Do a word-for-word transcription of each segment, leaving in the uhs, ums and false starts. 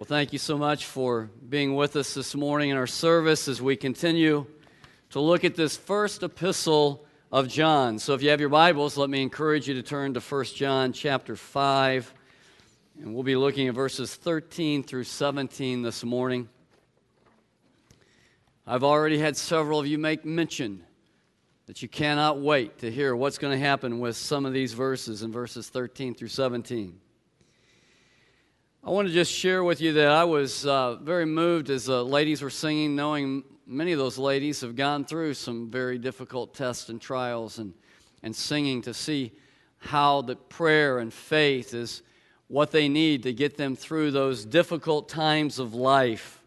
Well, thank you so much for being with us this morning in our service as we continue to look at this first epistle of John. So if you have your Bibles, let me encourage you to turn to First John chapter five, and we'll be looking at verses thirteen through seventeen this morning. I've already had several of you make mention that you cannot wait to hear what's going to happen with some of these verses in verses thirteen through seventeen. I want to just share with you that I was uh, very moved as the ladies were singing, knowing many of those ladies have gone through some very difficult tests and trials, and, and singing to see how the prayer and faith is what they need to get them through those difficult times of life.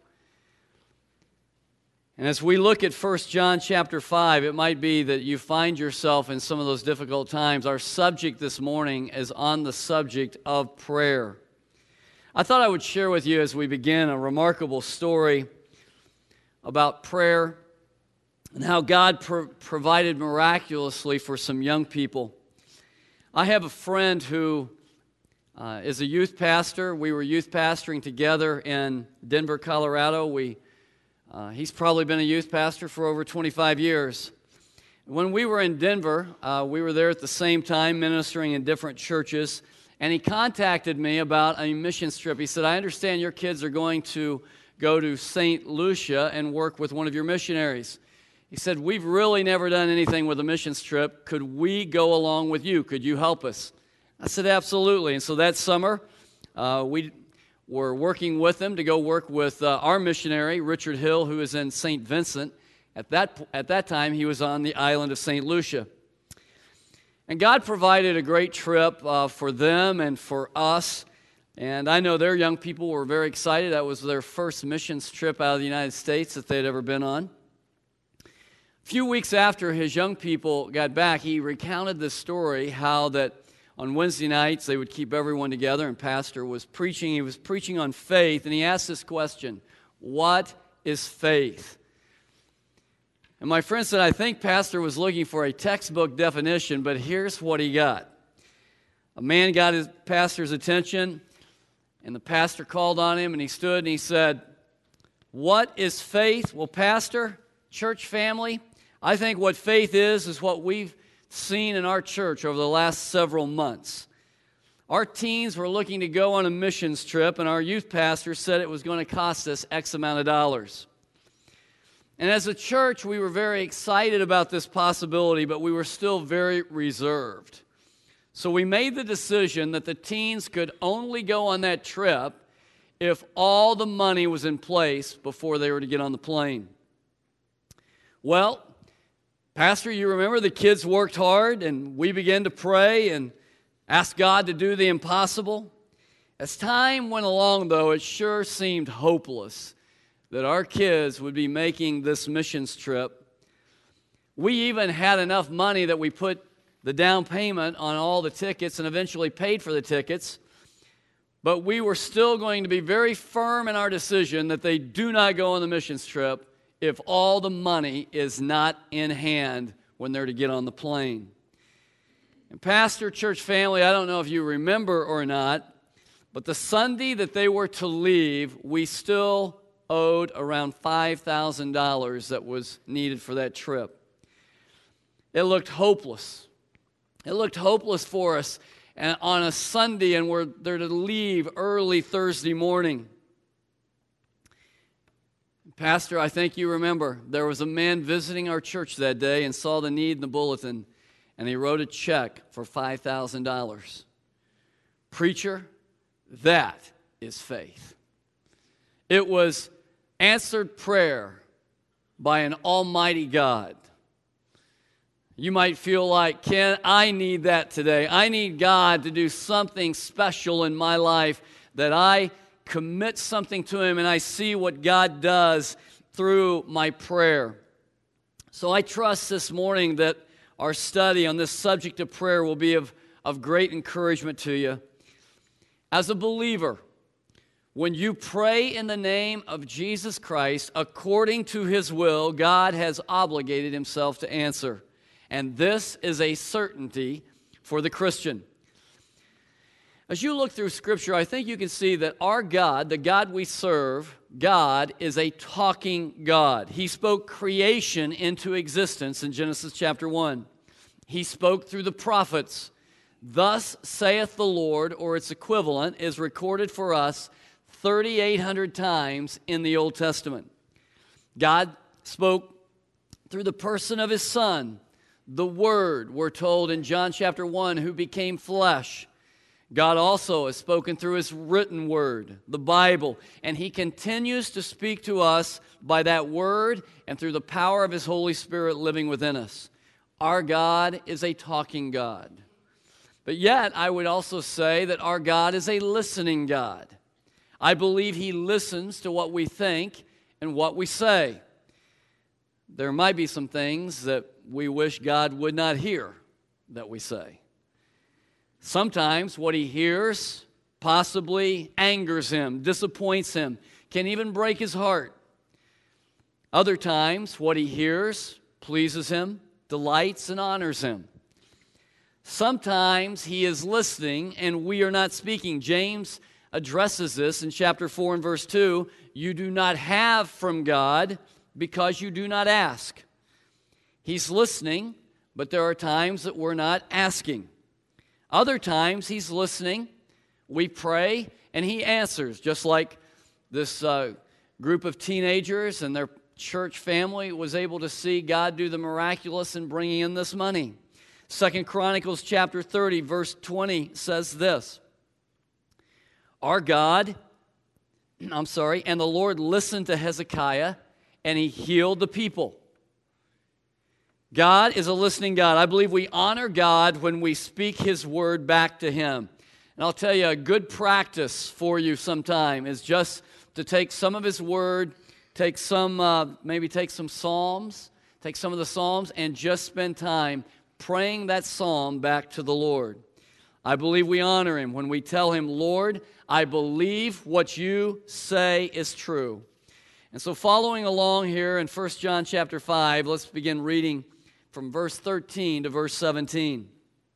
And as we look at First John chapter five, it might be that you find yourself in some of those difficult times. Our subject this morning is on the subject of prayer. I thought I would share with you as we begin a remarkable story about prayer and how God pro- provided miraculously for some young people. I have a friend who uh, is a youth pastor. We were youth pastoring together in Denver, Colorado. We uh, he's probably been a youth pastor for over twenty-five years. When we were in Denver, uh, we were there at the same time ministering in different churches. And he contacted me about a missions trip. He said, I understand your kids are going to go to Saint Lucia and work with one of your missionaries. He said, we've really never done anything with a missions trip. Could we go along with you? Could you help us? I said, absolutely. And so that summer, uh, we were working with them to go work with uh, our missionary, Richard Hill, who is in Saint Vincent. At that, at that time, he was on the island of Saint Lucia. And God provided a great trip uh, for them and for us. And I know their young people were very excited. That was their first missions trip out of the United States that they'd ever been on. A few weeks after his young people got back, he recounted this story, how that on Wednesday nights they would keep everyone together, and Pastor was preaching. He was preaching on faith, and he asked this question, what is faith? And my friend said, I think Pastor was looking for a textbook definition, but here's what he got. A man got his pastor's attention, and the pastor called on him, and he stood and he said, what is faith? Well, Pastor, church family, I think what faith is is what we've seen in our church over the last several months. Our teens were looking to go on a missions trip, and our youth pastor said it was going to cost us X amount of dollars. And as a church, we were very excited about this possibility, but we were still very reserved. So we made the decision that the teens could only go on that trip if all the money was in place before they were to get on the plane. Well, Pastor, you remember the kids worked hard, and we began to pray and ask God to do the impossible. As time went along, though, it sure seemed hopeless that our kids would be making this missions trip. We even had enough money that we put the down payment on all the tickets and eventually paid for the tickets. But we were still going to be very firm in our decision that they do not go on the missions trip if all the money is not in hand when they're to get on the plane. And Pastor, church family, I don't know if you remember or not, but the Sunday that they were to leave, we still owed around five thousand dollars that was needed for that trip. It looked hopeless. It looked hopeless for us and on a Sunday, and we're there to leave early Thursday morning. Pastor, I think you remember, there was a man visiting our church that day and saw the need in the bulletin, and he wrote a check for five thousand dollars. Preacher, that is faith. It was answered prayer by an almighty God. You might feel like, Ken, I need that today. I need God to do something special in my life, that I commit something to Him and I see what God does through my prayer. So I trust this morning that our study on this subject of prayer will be of, of great encouragement to you. As a believer, when you pray in the name of Jesus Christ, according to His will, God has obligated Himself to answer. And this is a certainty for the Christian. As you look through Scripture, I think you can see that our God, the God we serve, God is a talking God. He spoke creation into existence in Genesis chapter one. He spoke through the prophets. Thus saith the Lord, or its equivalent, is recorded for us thirty-eight hundred times in the Old Testament. God spoke through the person of His Son, the Word, we're told in John chapter one, who became flesh. God also has spoken through His written Word, the Bible, and He continues to speak to us by that Word and through the power of His Holy Spirit living within us. Our God is a talking God. But yet, I would also say that our God is a listening God. I believe He listens to what we think and what we say. There might be some things that we wish God would not hear that we say. Sometimes what He hears possibly angers Him, disappoints Him, can even break His heart. Other times what He hears pleases Him, delights and honors Him. Sometimes He is listening and we are not speaking. James addresses this in chapter four and verse two. You do not have from God because you do not ask. He's listening, but there are times that we're not asking. Other times He's listening, we pray, and He answers, just like this uh, group of teenagers and their church family was able to see God do the miraculous in bringing in this money. Second Chronicles chapter thirty, verse twenty says this, Our God, I'm sorry, and the Lord listened to Hezekiah, and He healed the people. God is a listening God. I believe we honor God when we speak His word back to Him. And I'll tell you, a good practice for you sometime is just to take some of His word, take some, uh, maybe take some psalms, take some of the psalms, and just spend time praying that psalm back to the Lord. I believe we honor Him when we tell Him, Lord, I believe what You say is true. And so following along here in First John chapter five, let's begin reading from verse thirteen to verse seventeen.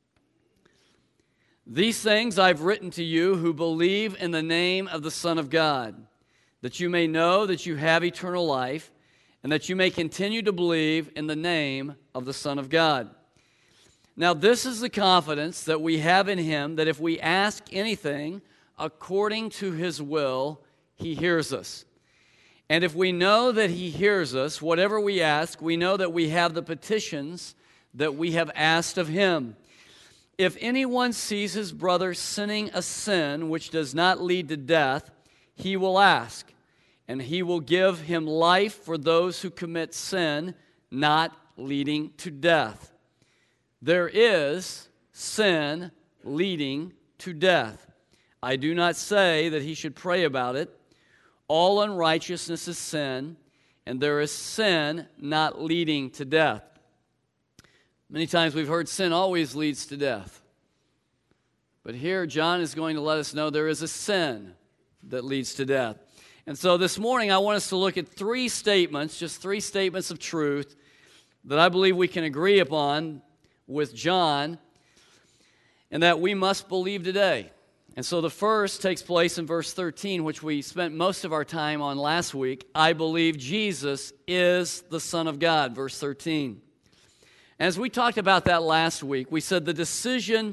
These things I've written to you who believe in the name of the Son of God, that you may know that you have eternal life, and that you may continue to believe in the name of the Son of God. Now this is the confidence that we have in Him, that if we ask anything according to His will, He hears us. And if we know that He hears us, whatever we ask, we know that we have the petitions that we have asked of Him. If anyone sees his brother sinning a sin which does not lead to death, he will ask, and He will give him life for those who commit sin not leading to death. There is sin leading to death. I do not say that he should pray about it. All unrighteousness is sin, and there is sin not leading to death. Many times we've heard sin always leads to death. But here John is going to let us know there is a sin that leads to death. And so this morning I want us to look at three statements, just three statements of truth that I believe we can agree upon with John and that we must believe today. And so the first takes place in verse thirteen, which we spent most of our time on last week. I believe Jesus is the Son of God, verse thirteen. As we talked about that last week, we said the decision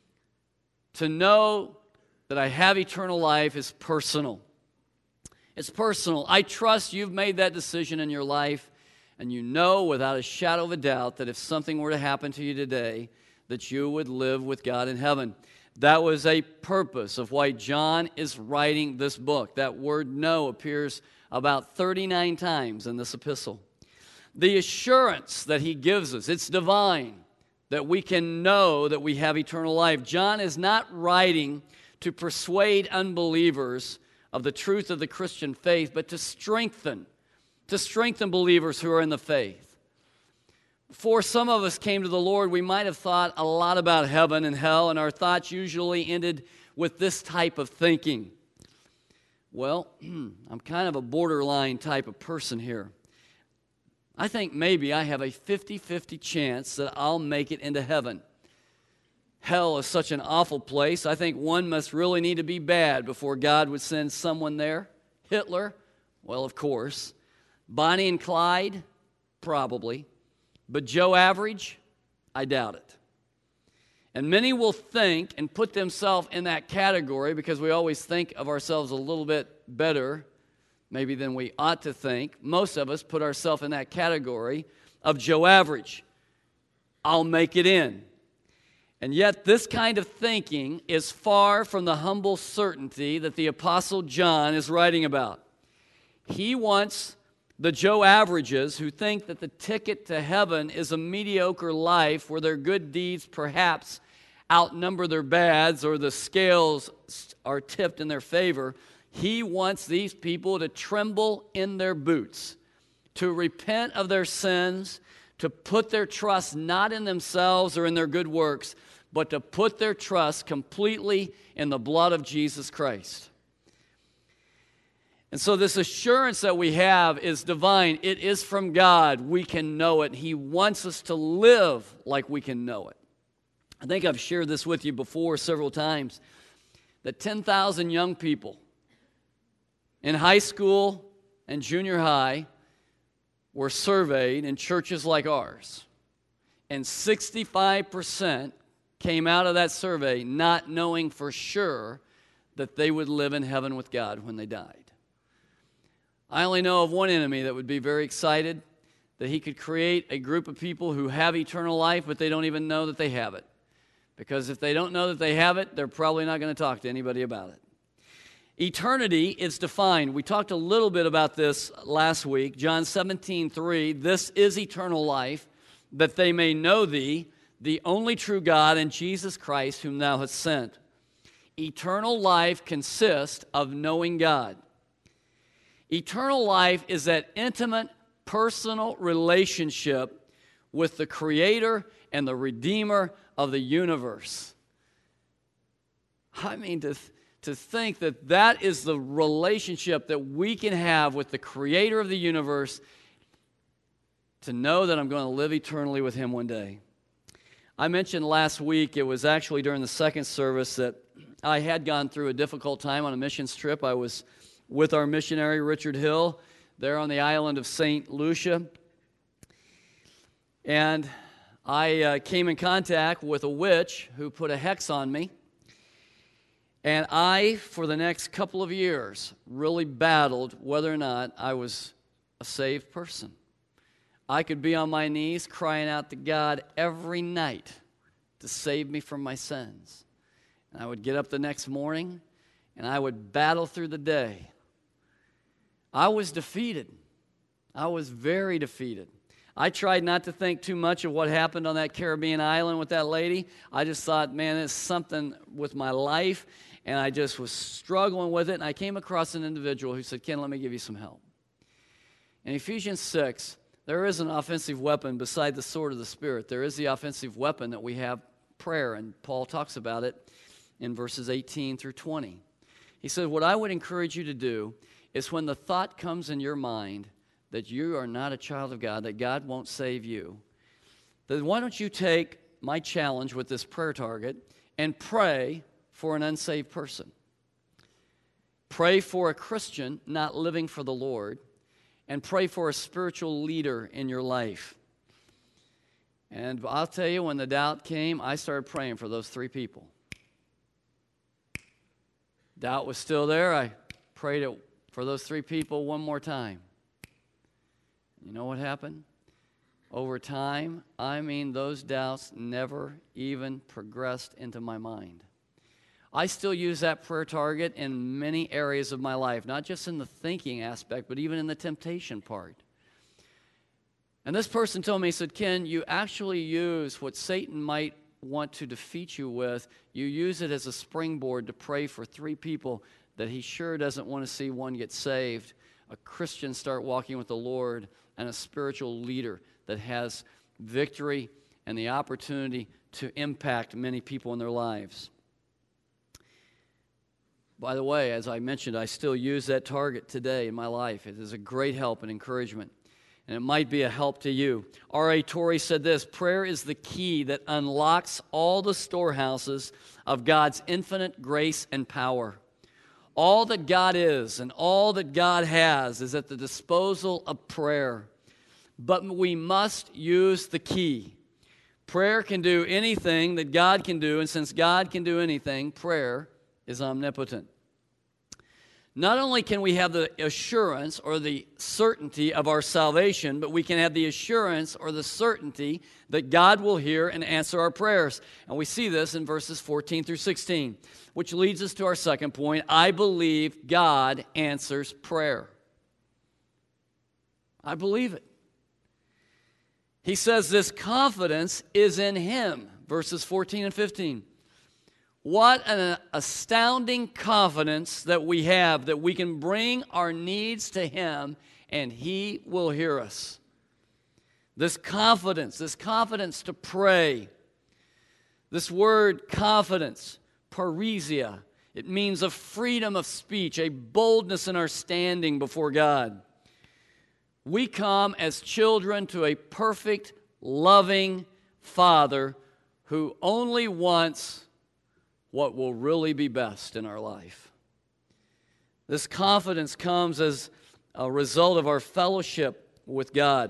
to know that I have eternal life is personal. It's personal. I trust you've made that decision in your life, and you know without a shadow of a doubt that if something were to happen to you today, that you would live with God in heaven. That was a purpose of why John is writing this book. That word know appears about thirty-nine times in this epistle. The assurance that he gives us, it's divine, that we can know that we have eternal life. John is not writing to persuade unbelievers of the truth of the Christian faith, but to strengthen, to strengthen believers who are in the faith. Before some of us came to the Lord, we might have thought a lot about heaven and hell, and our thoughts usually ended with this type of thinking. Well, I'm kind of a borderline type of person here. I think maybe I have a fifty-fifty chance that I'll make it into heaven. hell is such an awful place. I think one must really need to be bad before God would send someone there. Hitler? Well, of course. Bonnie and Clyde? Probably. But Joe Average? I doubt it. And many will think and put themselves in that category because we always think of ourselves a little bit better maybe than we ought to think. Most of us put ourselves in that category of Joe Average. I'll make it in. And yet this kind of thinking is far from the humble certainty that the Apostle John is writing about. He wants the Joe Averages who think that the ticket to heaven is a mediocre life where their good deeds perhaps outnumber their bads or the scales are tipped in their favor. He wants these people to tremble in their boots, to repent of their sins, to put their trust not in themselves or in their good works, but to put their trust completely in the blood of Jesus Christ. And so this assurance that we have is divine. It is from God. We can know it. He wants us to live like we can know it. I think I've shared this with you before several times, that ten thousand young people in high school and junior high were surveyed in churches like ours. And sixty-five percent came out of that survey not knowing for sure that they would live in heaven with God when they died. I only know of one enemy that would be very excited that he could create a group of people who have eternal life, but they don't even know that they have it. Because if they don't know that they have it, they're probably not going to talk to anybody about it. Eternity is defined. We talked a little bit about this last week. John seventeen three, this is eternal life, that they may know thee, the only true God, and Jesus Christ, whom thou hast sent. Eternal life consists of knowing God. Eternal life is that intimate, personal relationship with the Creator and the Redeemer of the universe. I mean, to, to think that that is the relationship that we can have with the Creator of the universe, to know that I'm going to live eternally with Him one day. I mentioned last week, it was actually during the second service, that I had gone through a difficult time on a missions trip. I was with our missionary, Richard Hill, there on the island of Saint Lucia. And I uh, came in contact with a witch who put a hex on me. And I, for the next couple of years, really battled whether or not I was a saved person. I could be on my knees crying out to God every night to save me from my sins. And I would get up the next morning and I would battle through the day. I was defeated. I was very defeated. I tried not to think too much of what happened on that Caribbean island with that lady. I just thought, man, it's something with my life, and I just was struggling with it, and I came across an individual who said, Ken, let me give you some help. In Ephesians six, there is an offensive weapon beside the sword of the Spirit. There is the offensive weapon that we have, prayer, and Paul talks about it in verses eighteen through twenty. He said, what I would encourage you to do is when the thought comes in your mind that you are not a child of God, that God won't save you, then why don't you take my challenge with this prayer target and pray for an unsaved person. Pray for a Christian not living for the Lord, and pray for a spiritual leader in your life. And I'll tell you, when the doubt came, I started praying for those three people. Doubt was still there. I prayed it for those three people one more time. You know what happened? Over time, I mean, those doubts never even progressed into my mind. I still use that prayer target in many areas of my life, not just in the thinking aspect, but even in the temptation part. And this person told me, he said, Ken, you actually use what Satan might want to defeat you with, you use it as a springboard to pray for three people that he sure doesn't want to see one get saved, a Christian start walking with the Lord, and a spiritual leader that has victory and the opportunity to impact many people in their lives. By the way, as I mentioned, I still use that target today in my life. It is a great help and encouragement. and it might be a help to you. R A Torrey said this: prayer is the key that unlocks all the storehouses of God's infinite grace and power. All that God is and all that God has is at the disposal of prayer. But we must use the key. Prayer can do anything that God can do, and since God can do anything, prayer is omnipotent. Not only can we have the assurance or the certainty of our salvation, but we can have the assurance or the certainty that God will hear and answer our prayers. And we see this in verses fourteen through sixteen, which leads us to our second point. I believe God answers prayer. I believe it. He says this confidence is in Him, verses fourteen and fifteen. What an astounding confidence that we have that we can bring our needs to Him and He will hear us. This confidence, this confidence to pray. This word confidence, parrhesia, it means a freedom of speech, a boldness in our standing before God. We come as children to a perfect, loving Father who only wants what will really be best in our life. This confidence comes as a result of our fellowship with God.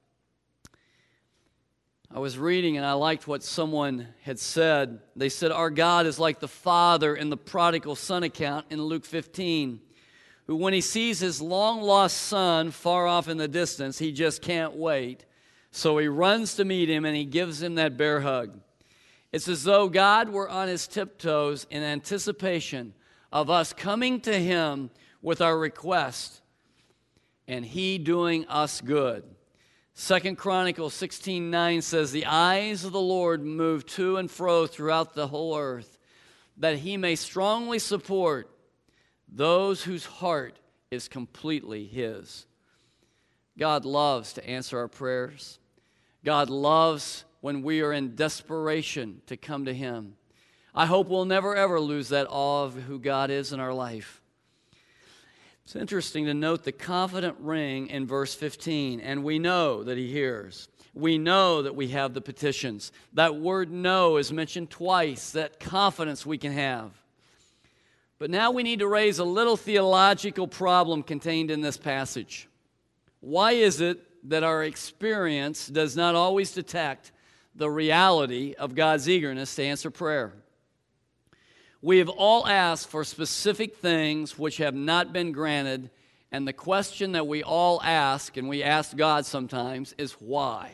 I was reading and I liked what someone had said. They said, our God is like the father in the prodigal son account in Luke fifteen, who when he sees his long-lost son far off in the distance, he just can't wait. So he runs to meet him and he gives him that bear hug. It's as though God were on His tiptoes in anticipation of us coming to Him with our request and He doing us good. Second Chronicles sixteen nine says, the eyes of the Lord move to and fro throughout the whole earth, that He may strongly support those whose heart is completely His. God loves to answer our prayers. God loves when we are in desperation to come to Him. I hope we'll never ever lose that awe of who God is in our life. It's interesting to note the confident ring in verse fifteen, and we know that He hears. We know that we have the petitions. That word know is mentioned twice, that confidence we can have. But now we need to raise a little theological problem contained in this passage. Why is it that our experience does not always detect the reality of God's eagerness to answer prayer? We have all asked for specific things which have not been granted, and the question that we all ask, and we ask God sometimes, is why?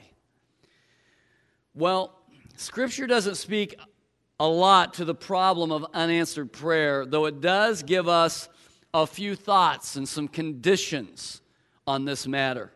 Well, Scripture doesn't speak a lot to the problem of unanswered prayer, though it does give us a few thoughts and some conditions on this matter.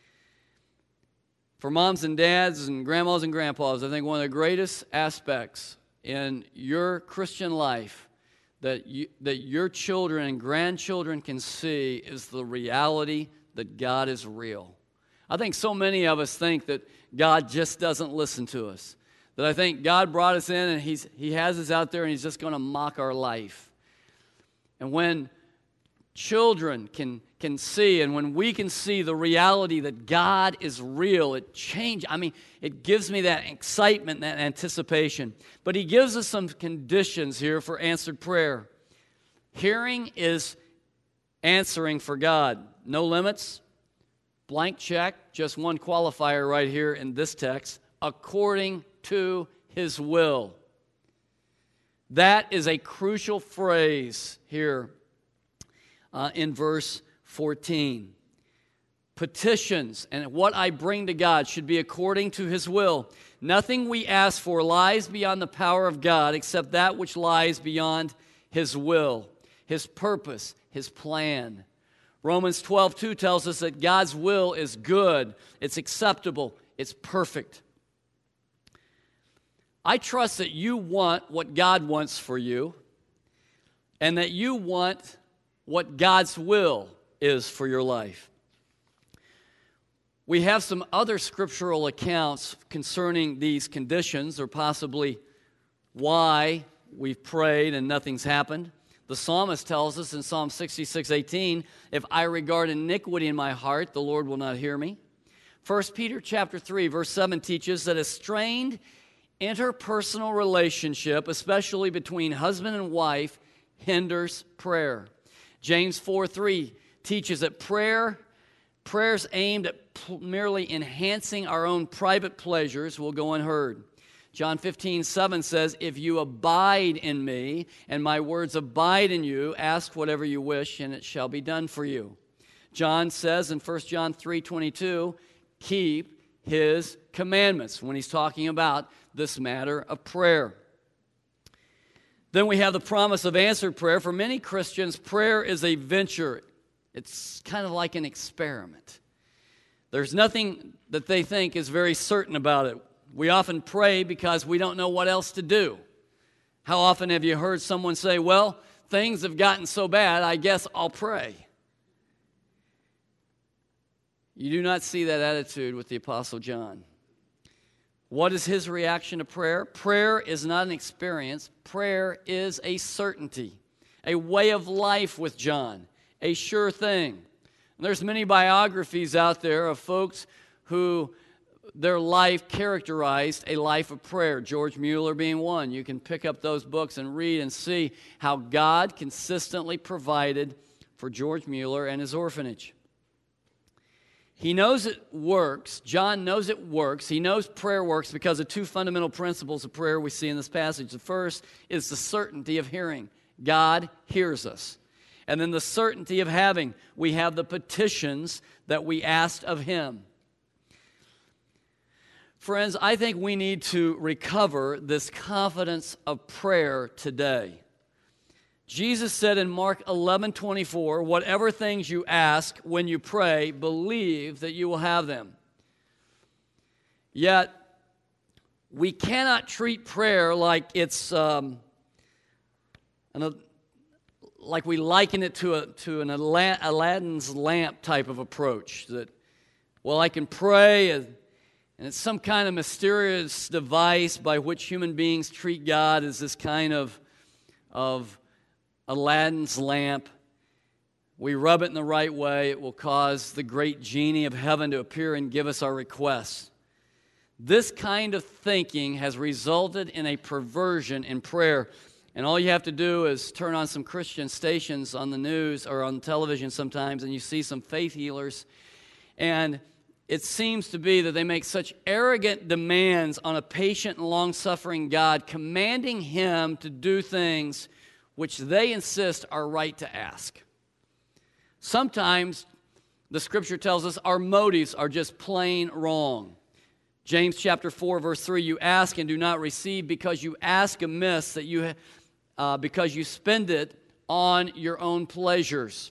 For moms and dads and grandmas and grandpas, I think one of the greatest aspects in your Christian life that you, that your children and grandchildren can see is the reality that God is real. I think so many of us think that God just doesn't listen to us. That I think God brought us in and he's, He has us out there and He's just going to mock our life. And when children can can see, and when we can see the reality that God is real, it changes. I mean, it gives me that excitement, that anticipation. But He gives us some conditions here for answered prayer. Hearing is answering for God. No limits, blank check, just one qualifier right here in this text, according to His will. That is a crucial phrase here uh, in verse fourteen. Petitions and what I bring to God should be according to His will. Nothing we ask for lies beyond the power of God except that which lies beyond His will, His purpose, His plan. Romans twelve two tells us that God's will is good, it's acceptable, it's perfect. I trust that you want what God wants for you and that you want what God's will is for your life. We have some other scriptural accounts concerning these conditions, or possibly why we've prayed and nothing's happened. The psalmist tells us in Psalm sixty-six eighteen, if I regard iniquity in my heart, the Lord will not hear me. First Peter chapter three, verse seven teaches that a strained interpersonal relationship, especially between husband and wife, hinders prayer. James four three teaches that prayer, prayers aimed at p- merely enhancing our own private pleasures will go unheard. John fifteen seven says, if you abide in me and my words abide in you, ask whatever you wish and it shall be done for you. John says in First John three twenty-two, keep his commandments when he's talking about this matter of prayer. Then we have the promise of answered prayer. For many Christians, prayer is a venture. It's kind of like an experiment. There's nothing that they think is very certain about it. We often pray because we don't know what else to do. How often have you heard someone say, well, things have gotten so bad, I guess I'll pray. You do not see that attitude with the Apostle John. What is his reaction to prayer? Prayer is not an experience. Prayer is a certainty, a way of life with John, a sure thing. And there's many biographies out there of folks who their life characterized a life of prayer, George Mueller being one. You can pick up those books and read and see how God consistently provided for George Mueller and his orphanage. He knows it works. John knows it works. He knows prayer works because of two fundamental principles of prayer we see in this passage. The first is the certainty of hearing. God hears us. And then the certainty of having. We have the petitions that we asked of him. Friends, I think we need to recover this confidence of prayer today. Jesus said in Mark eleven twenty-four, whatever things you ask when you pray, believe that you will have them. Yet, we cannot treat prayer like it's, um, an, like we liken it to, a, to an Aladdin's lamp type of approach. That, well, I can pray, and, and it's some kind of mysterious device by which human beings treat God as this kind of, of Aladdin's lamp. We rub it in the right way, it will cause the great genie of heaven to appear and give us our requests. This kind of thinking has resulted in a perversion in prayer. And all you have to do is turn on some Christian stations on the news or on television sometimes, and you see some faith healers. And it seems to be that they make such arrogant demands on a patient and long-suffering God, commanding him to do things which they insist are right to ask. Sometimes the scripture tells us our motives are just plain wrong. James chapter four, verse three, you ask and do not receive because you ask amiss, that you, uh, because you spend it on your own pleasures.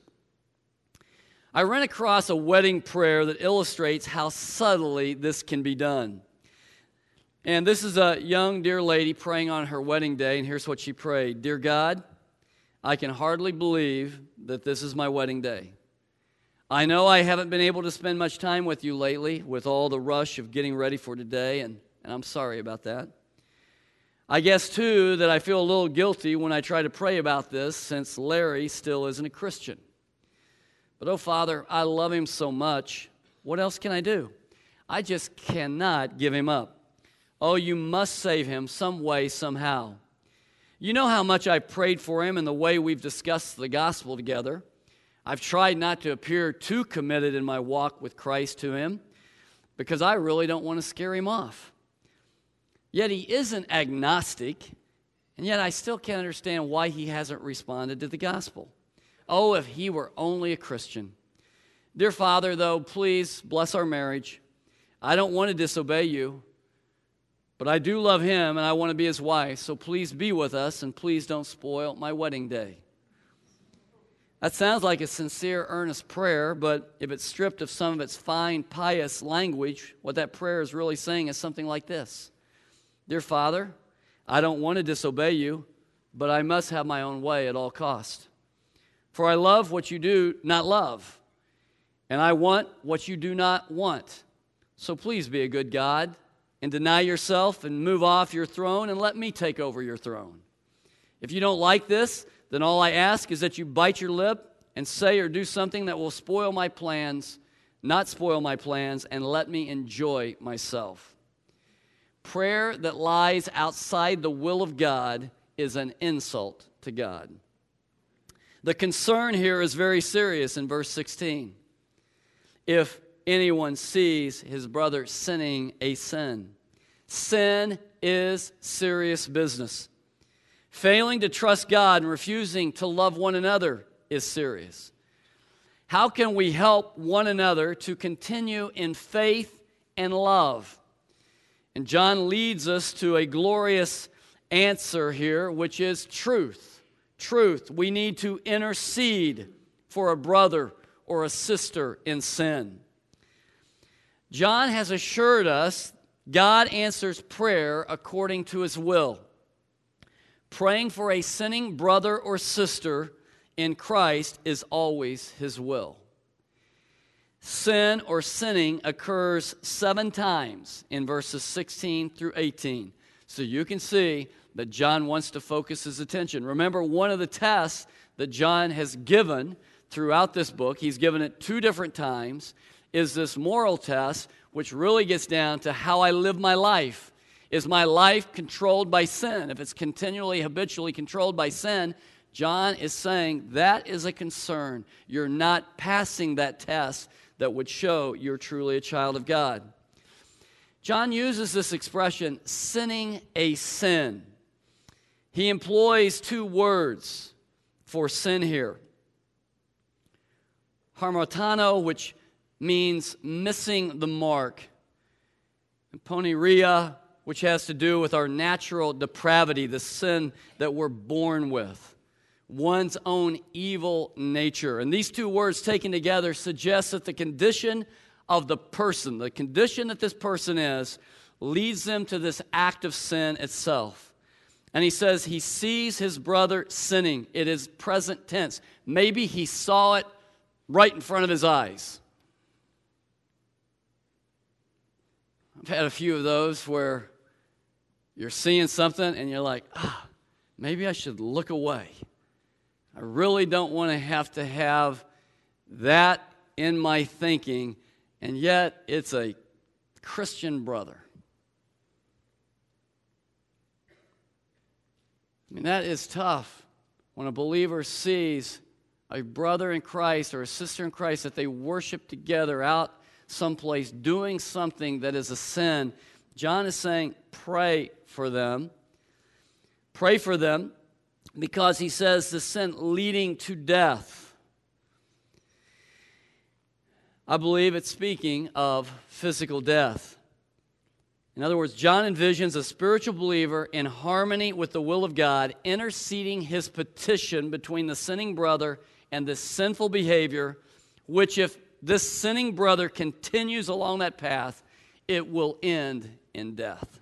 I ran across a wedding prayer that illustrates how subtly this can be done. And this is a young, dear lady praying on her wedding day, and here's what she prayed. Dear God, I can hardly believe that this is my wedding day. I know I haven't been able to spend much time with you lately with all the rush of getting ready for today, and, and I'm sorry about that. I guess, too, that I feel a little guilty when I try to pray about this since Larry still isn't a Christian. But, oh, Father, I love him so much. What else can I do? I just cannot give him up. Oh, you must save him some way, somehow. You know how much I've prayed for him and the way we've discussed the gospel together. I've tried not to appear too committed in my walk with Christ to him because I really don't want to scare him off. Yet he isn't agnostic, and yet I still can't understand why he hasn't responded to the gospel. Oh, if he were only a Christian. Dear Father, though, please bless our marriage. I don't want to disobey you. But I do love him, and I want to be his wife, so please be with us, and please don't spoil my wedding day. That sounds like a sincere, earnest prayer, but if it's stripped of some of its fine, pious language, what that prayer is really saying is something like this. Dear Father, I don't want to disobey you, but I must have my own way at all costs. For I love what you do not love, and I want what you do not want. So please be a good God, and deny yourself and move off your throne and let me take over your throne. If you don't like this, then all I ask is that you bite your lip and say or do something that will spoil my plans, not spoil my plans, and let me enjoy myself. Prayer that lies outside the will of God is an insult to God. The concern here is very serious in verse sixteen. If anyone sees his brother sinning a sin. Sin is serious business. Failing to trust God and refusing to love one another is serious. How can we help one another to continue in faith and love? And John leads us to a glorious answer here, which is truth. Truth. We need to intercede for a brother or a sister in sin. John has assured us God answers prayer according to his will. Praying for a sinning brother or sister in Christ is always his will. Sin or sinning occurs seven times in verses sixteen through eighteen. So you can see that John wants to focus his attention. Remember, one of the tests that John has given throughout this book, he's given it two different times, is this moral test, which really gets down to how I live my life. Is my life controlled by sin? If it's continually, habitually controlled by sin, John is saying that is a concern. You're not passing that test that would show you're truly a child of God. John uses this expression, sinning a sin. He employs two words for sin here. Harmatano, which means missing the mark. And poneria, which has to do with our natural depravity, the sin that we're born with, one's own evil nature. And these two words taken together suggest that the condition of the person, the condition that this person is, leads them to this act of sin itself. And he says he sees his brother sinning. It is present tense. Maybe he saw it right in front of his eyes. I've had a few of those where you're seeing something and you're like, ah, maybe I should look away. I really don't want to have to have that in my thinking, and yet it's a Christian brother. I mean, that is tough when a believer sees a brother in Christ or a sister in Christ that they worship together out someplace doing something that is a sin. John is saying, pray for them. Pray for them because he says the sin leading to death. I believe it's speaking of physical death. In other words, John envisions a spiritual believer in harmony with the will of God, interceding his petition between the sinning brother and this sinful behavior, which if this sinning brother continues along that path, it will end in death.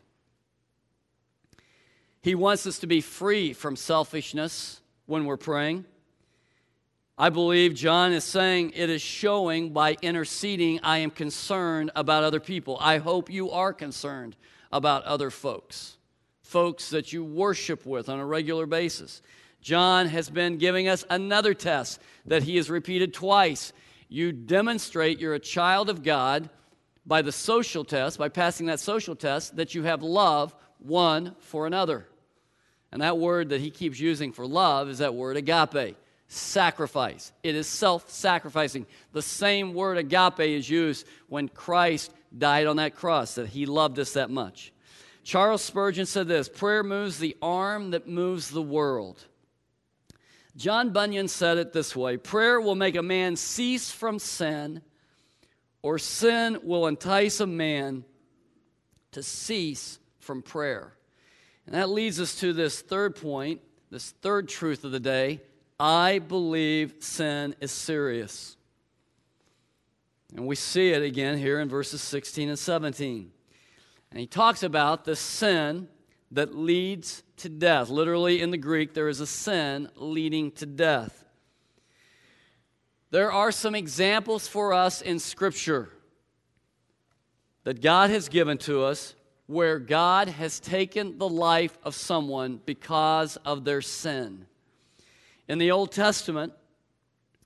He wants us to be free from selfishness when we're praying. I believe John is saying it is showing by interceding, I am concerned about other people. I hope you are concerned about other folks, folks that you worship with on a regular basis. John has been giving us another test that he has repeated twice. You demonstrate you're a child of God by the social test, by passing that social test, that you have love one for another. And that word that he keeps using for love is that word agape, sacrifice. It is self-sacrificing. The same word agape is used when Christ died on that cross, that he loved us that much. Charles Spurgeon said this, prayer moves the arm that moves the world. John Bunyan said it this way, prayer will make a man cease from sin, or sin will entice a man to cease from prayer. And that leads us to this third point, this third truth of the day. I believe sin is serious. And we see it again here in verses sixteen and seventeen. And he talks about the sin that leads to death. Literally in the Greek, there is a sin leading to death. There are some examples for us in Scripture that God has given to us where God has taken the life of someone because of their sin. In the Old Testament,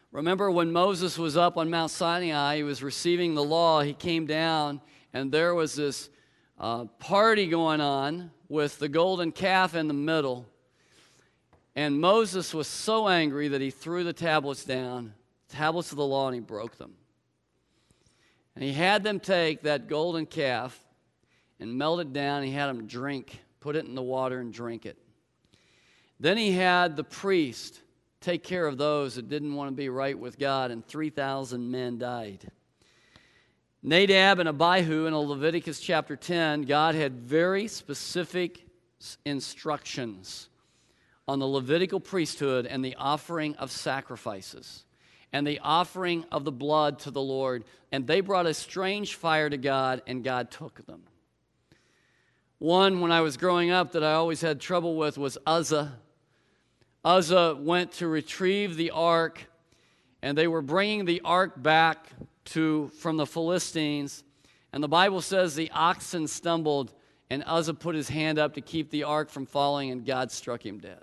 Remember when Moses was up on Mount Sinai, he was receiving the law, he came down, and there was this uh, party going on with the golden calf in the middle. And Moses was so angry that he threw the tablets down, tablets of the law, and he broke them. And he had them take that golden calf and melt it down. He had them drink, put it in the water and drink it. Then he had the priest take care of those that didn't want to be right with God, and three thousand men died. Nadab and Abihu in Leviticus chapter ten, God had very specific instructions on the Levitical priesthood and the offering of sacrifices and the offering of the blood to the Lord. And they brought a strange fire to God, and God took them. One, when I was growing up, that I always had trouble with was Uzzah. Uzzah went to retrieve the ark, and they were bringing the ark back to from the Philistines. And the Bible says the oxen stumbled, and Uzzah put his hand up to keep the ark from falling, and God struck him dead.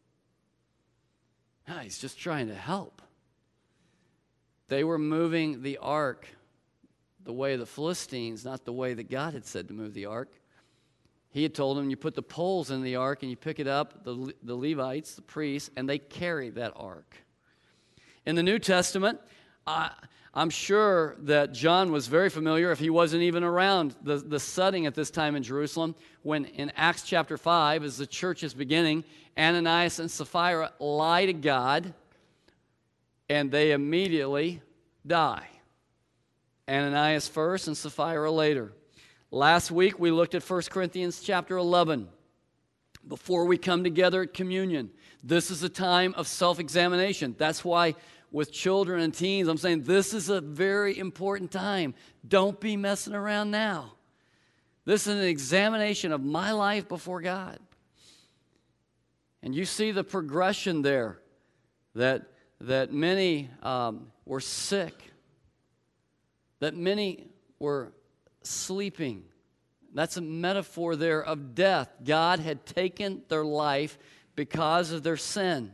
Ah, he's just trying to help. They were moving the ark the way of the Philistines, not the way that God had said to move the ark. He had told them, you put the poles in the ark and you pick it up, the, the Levites, the priests, and they carry that ark. In the New Testament, uh, I'm sure that John was very familiar, if he wasn't even around the, the setting at this time in Jerusalem, when in Acts chapter five, as the church is beginning, Ananias and Sapphira lie to God, and they immediately die. Ananias first and Sapphira later. Last week, we looked at First Corinthians chapter eleven. Before we come together at communion, this is a time of self-examination. That's why with children and teens, I'm saying this is a very important time. Don't be messing around now. This is an examination of my life before God. And you see the progression there, that, that many um, were sick, that many were sleeping. That's a metaphor there of death. God had taken their life because of their sin.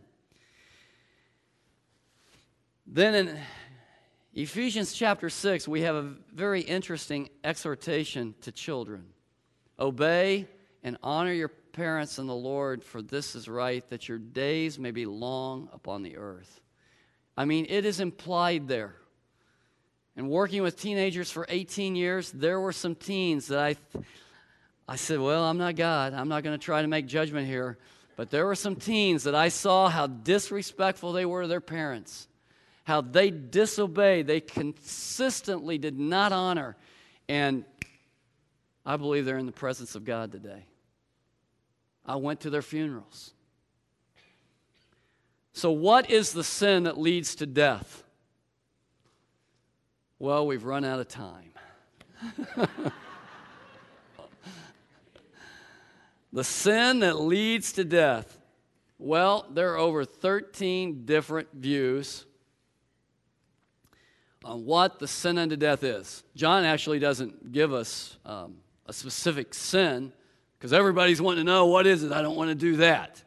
Then in Ephesians chapter six, we have a very interesting exhortation to children. Obey and honor your parents in the Lord, for this is right, that your days may be long upon the earth. I mean, it is implied there. And working with teenagers for eighteen years, there were some teens that I, I said, well, I'm not God. I'm not going to try to make judgment here. But there were some teens that I saw how disrespectful they were to their parents, how they disobeyed. They consistently did not honor. And I believe they're in the presence of God today. I went to their funerals. So what is the sin that leads to death? Well, we've run out of time. The sin that leads to death. Well, there are over thirteen different views on what the sin unto death is. John actually doesn't give us um, a specific sin, because everybody's wanting to know, what is it? I don't want to do that.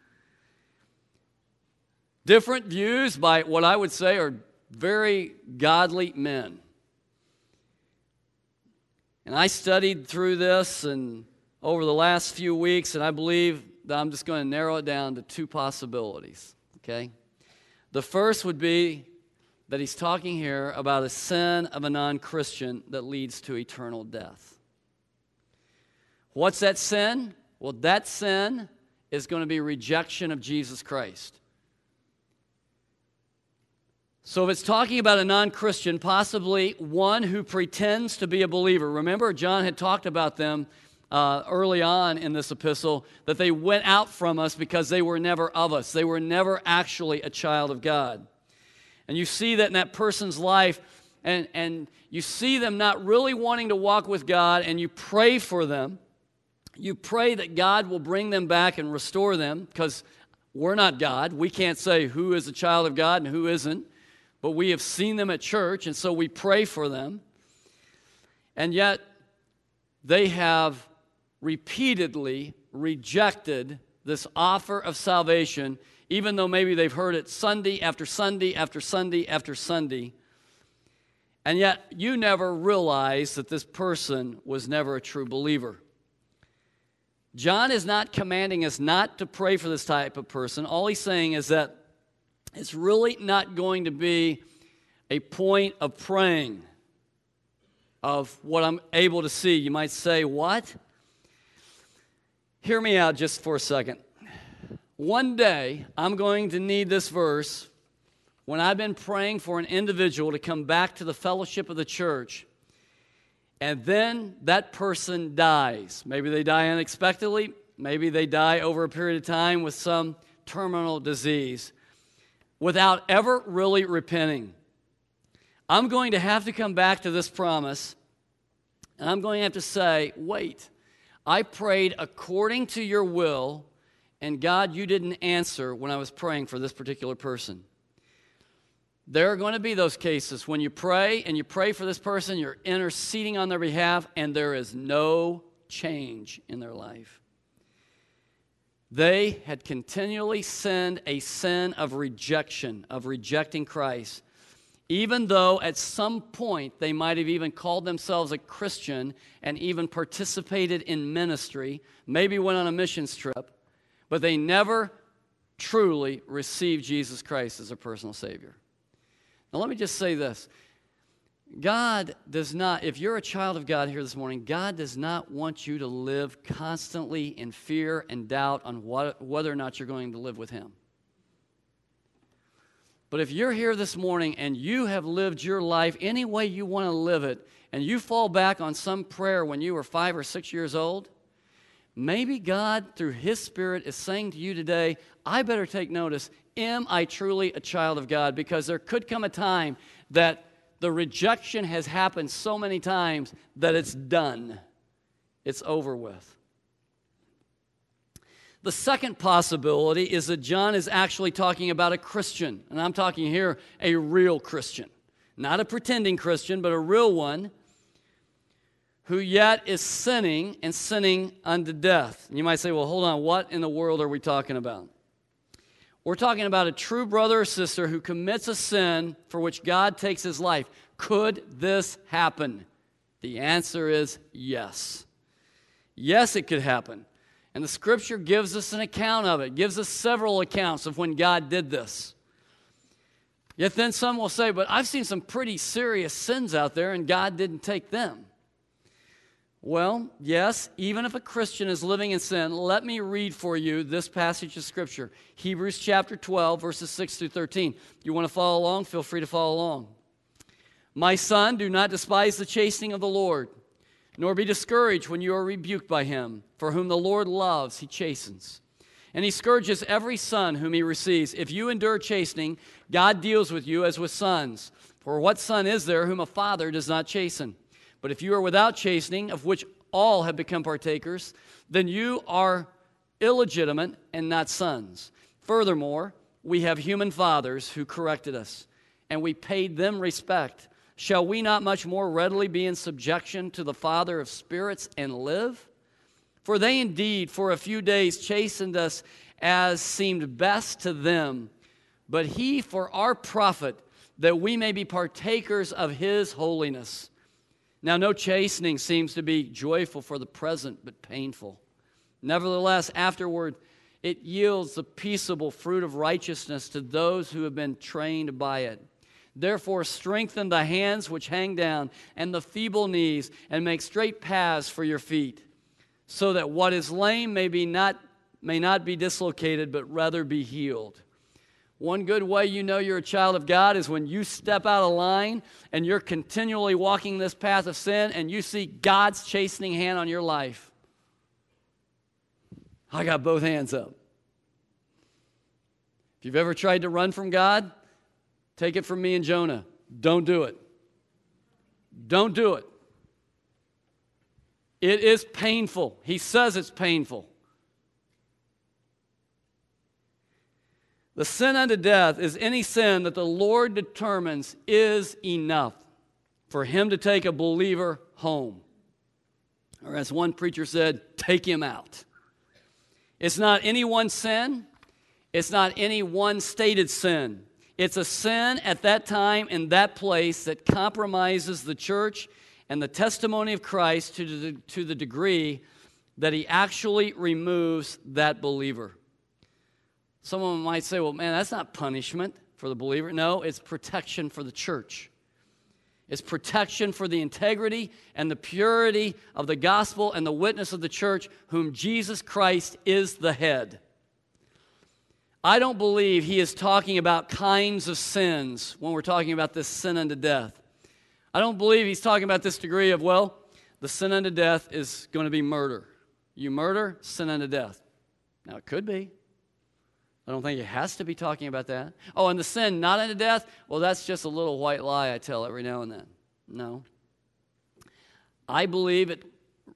Different views by what I would say are very godly men. And I studied through this and over the last few weeks, and I believe that I'm just going to narrow it down to two possibilities, okay? The first would be that he's talking here about a sin of a non-Christian that leads to eternal death. What's that sin? Well, that sin is going to be rejection of Jesus Christ. So if it's talking about a non-Christian, possibly one who pretends to be a believer. Remember, John had talked about them uh, early on in this epistle, that they went out from us because they were never of us. They were never actually a child of God. And you see that in that person's life, and, and you see them not really wanting to walk with God, and you pray for them. You pray that God will bring them back and restore them, because we're not God. We can't say who is a child of God and who isn't. But we have seen them at church, and so we pray for them. And yet, they have repeatedly rejected this offer of salvation even though maybe they've heard it Sunday after Sunday after Sunday after Sunday, and yet you never realize that this person was never a true believer. John is not commanding us not to pray for this type of person. All he's saying is that it's really not going to be a point of praying of what I'm able to see. You might say, what? Hear me out just for a second. One day, I'm going to need this verse when I've been praying for an individual to come back to the fellowship of the church, and then that person dies. Maybe they die unexpectedly. Maybe they die over a period of time with some terminal disease without ever really repenting. I'm going to have to come back to this promise, and I'm going to have to say, wait, I prayed according to your will, and God, you didn't answer when I was praying for this particular person. There are going to be those cases when you pray and you pray for this person, you're interceding on their behalf, and there is no change in their life. They had continually sinned a sin of rejection, of rejecting Christ, even though at some point they might have even called themselves a Christian and even participated in ministry, maybe went on a missions trip, but they never truly received Jesus Christ as a personal Savior. Now, let me just say this. God does not, if you're a child of God here this morning, God does not want you to live constantly in fear and doubt on what, whether or not you're going to live with Him. But if you're here this morning and you have lived your life any way you want to live it, and you fall back on some prayer when you were five or six years old, maybe God, through His Spirit, is saying to you today, I better take notice. Am I truly a child of God? Because there could come a time that the rejection has happened so many times that it's done. It's over with. The second possibility is that John is actually talking about a Christian. And I'm talking here a real Christian. Not a pretending Christian, but a real one who yet is sinning and sinning unto death. And you might say, well, hold on, what in the world are we talking about? We're talking about a true brother or sister who commits a sin for which God takes his life. Could this happen? The answer is yes. Yes, it could happen. And the Scripture gives us an account of it, gives us several accounts of when God did this. Yet then some will say, but I've seen some pretty serious sins out there and God didn't take them. Well, yes, even if a Christian is living in sin, let me read for you this passage of Scripture. Hebrews chapter twelve, verses six through thirteen. You want to follow along? Feel free to follow along. My son, do not despise the chastening of the Lord, nor be discouraged when you are rebuked by him. For whom the Lord loves, he chastens. And he scourges every son whom he receives. If you endure chastening, God deals with you as with sons. For what son is there whom a father does not chasten? But if you are without chastening, of which all have become partakers, then you are illegitimate and not sons. Furthermore, we have human fathers who corrected us, and we paid them respect. Shall we not much more readily be in subjection to the Father of spirits and live? For they indeed for a few days chastened us as seemed best to them, but he for our profit, that we may be partakers of his holiness. Now, no chastening seems to be joyful for the present, but painful. Nevertheless, afterward, it yields the peaceable fruit of righteousness to those who have been trained by it. Therefore, strengthen the hands which hang down and the feeble knees, and make straight paths for your feet, so that what is lame may be not may not be dislocated, but rather be healed. One good way you know you're a child of God is when you step out of line and you're continually walking this path of sin and you see God's chastening hand on your life. I got both hands up. If you've ever tried to run from God, take it from me and Jonah. Don't do it. Don't do it. It is painful. He says it's painful. The sin unto death is any sin that the Lord determines is enough for him to take a believer home. Or as one preacher said, take him out. It's not any one sin. It's not any one stated sin. It's a sin at that time in that place that compromises the church and the testimony of Christ to the, to the degree that he actually removes that believer. Someone might say, well, man, that's not punishment for the believer. No, it's protection for the church. It's protection for the integrity and the purity of the gospel and the witness of the church, whom Jesus Christ is the head. I don't believe he is talking about kinds of sins when we're talking about this sin unto death. I don't believe he's talking about this degree of, well, the sin unto death is going to be murder. You murder, sin unto death. Now, it could be. I don't think it has to be talking about that. Oh, and the sin not unto death? Well, that's just a little white lie I tell every now and then. No. I believe it.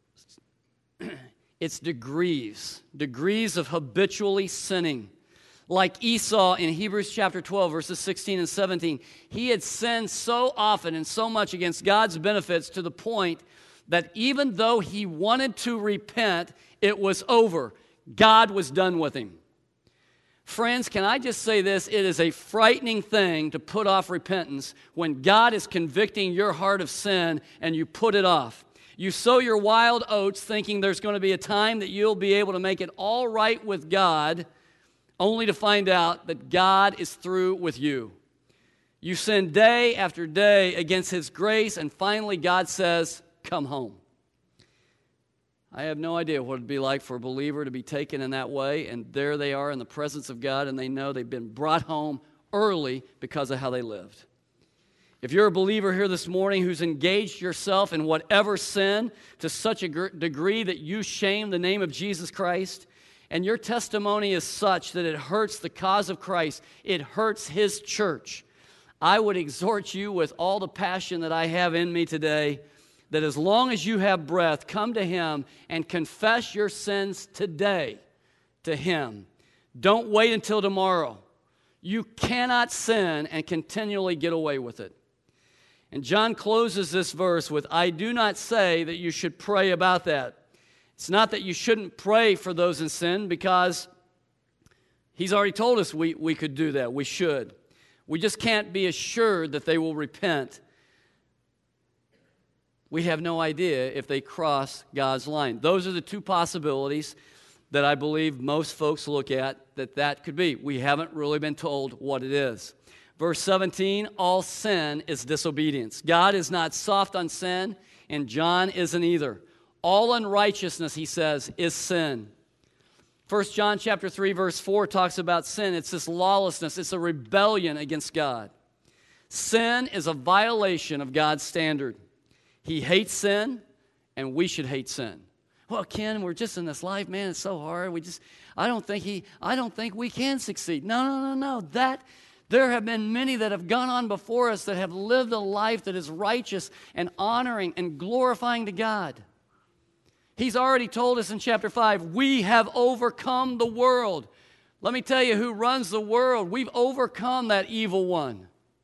It's degrees, degrees of habitually sinning. Like Esau in Hebrews chapter twelve, verses sixteen and seventeen. He had sinned so often and so much against God's benefits to the point that even though he wanted to repent, it was over. God was done with him. Friends, can I just say this? It is a frightening thing to put off repentance when God is convicting your heart of sin and you put it off. You sow your wild oats thinking there's going to be a time that you'll be able to make it all right with God, only to find out that God is through with you. You sin day after day against his grace, and finally God says, come home. I have no idea what it would be like for a believer to be taken in that way, and there they are in the presence of God, and they know they've been brought home early because of how they lived. If you're a believer here this morning who's engaged yourself in whatever sin to such a degree that you shame the name of Jesus Christ, and your testimony is such that it hurts the cause of Christ, it hurts his church, I would exhort you with all the passion that I have in me today that as long as you have breath, come to him and confess your sins today to him. Don't wait until tomorrow. You cannot sin and continually get away with it. And John closes this verse with, I do not say that you should pray about that. It's not that you shouldn't pray for those in sin, because he's already told us we, we could do that. We should. We just can't be assured that they will repent. We have no idea if they cross God's line. Those are the two possibilities that I believe most folks look at that that could be. We haven't really been told what it is. Verse seventeen, all sin is disobedience. God is not soft on sin, and John isn't either. All unrighteousness, he says, is sin. First John chapter three, verse four talks about sin. It's this lawlessness. It's a rebellion against God. Sin is a violation of God's standard. He hates sin, and we should hate sin. Well, Ken, we're just in this life, man. It's so hard. We just, I don't think he, I don't think we can succeed. No, no, no, no. That, there have been many that have gone on before us that have lived a life that is righteous and honoring and glorifying to God. He's already told us in chapter five, we have overcome the world. Let me tell you who runs the world. We've overcome that evil one.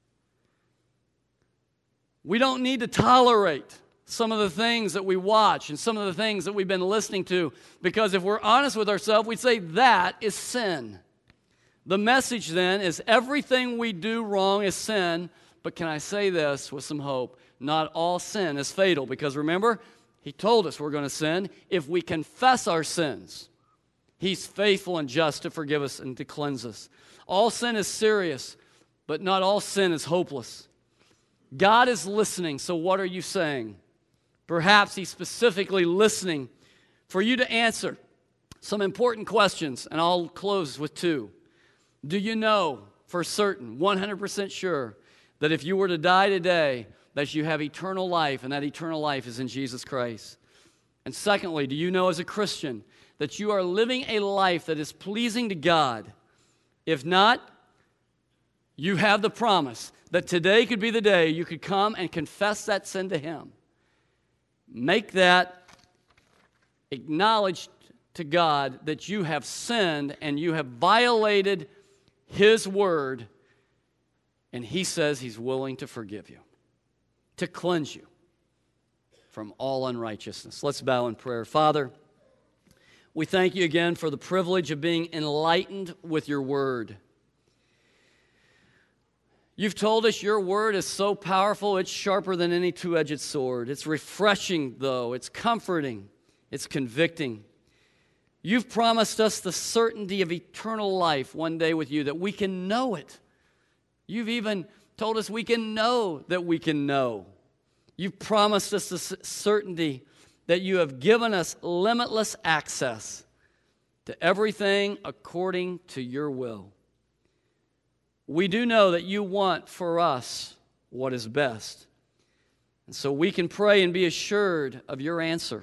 We don't need to tolerate some of the things that we watch and some of the things that we've been listening to, because if we're honest with ourselves, we'd say that is sin. The message then is everything we do wrong is sin, but can I say this with some hope? Not all sin is fatal, because remember, he told us we're going to sin. If we confess our sins, he's faithful and just to forgive us and to cleanse us. All sin is serious, but not all sin is hopeless. God is listening, so what are you saying? Perhaps he's specifically listening for you to answer some important questions, and I'll close with two. Do you know for certain, one hundred percent sure, that if you were to die today, that you have eternal life, and that eternal life is in Jesus Christ? And secondly, do you know as a Christian that you are living a life that is pleasing to God? If not, you have the promise that today could be the day you could come and confess that sin to him. Make that acknowledge to God that you have sinned and you have violated his word, and he says he's willing to forgive you, to cleanse you from all unrighteousness. Let's bow in prayer. Father, We thank you again for the privilege of being enlightened with your word. You've told us your word is so powerful, it's sharper than any two-edged sword. It's refreshing, though. It's comforting. It's convicting. You've promised us the certainty of eternal life one day with you, that we can know it. You've even told us we can know that we can know. You've promised us the certainty that you have given us limitless access to everything according to your will. We do know that you want for us what is best. And so we can pray and be assured of your answer.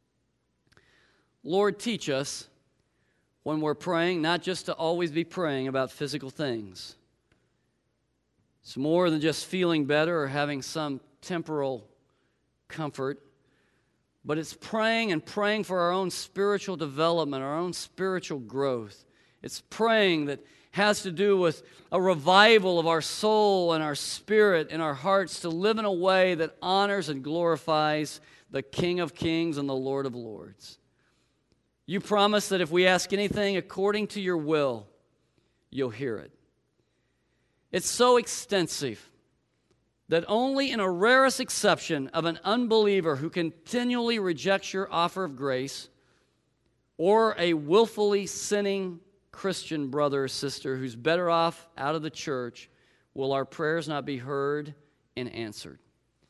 Lord, teach us when we're praying, not just to always be praying about physical things. It's more than just feeling better or having some temporal comfort, but it's praying and praying for our own spiritual development, our own spiritual growth. It's praying that has to do with a revival of our soul and our spirit and our hearts to live in a way that honors and glorifies the King of Kings and the Lord of Lords. You promise that if we ask anything according to your will, you'll hear it. It's so extensive that only in a rarest exception of an unbeliever who continually rejects your offer of grace, or a willfully sinning Christian brother or sister who's better off out of the church, will our prayers not be heard and answered.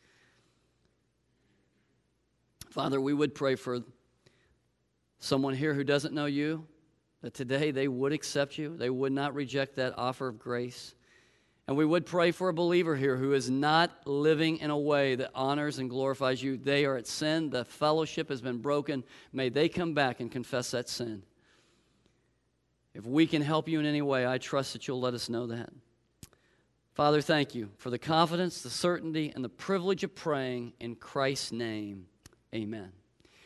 Father, we would pray for someone here who doesn't know you, that today they would accept you, they would not reject that offer of grace. And we would pray for a believer here who is not living in a way that honors and glorifies you. They are at sin. The fellowship has been broken. May they come back and confess that sin. If we can help you in any way, I trust that you'll let us know that. Father, thank you for the confidence, the certainty, and the privilege of praying in Christ's name. Amen.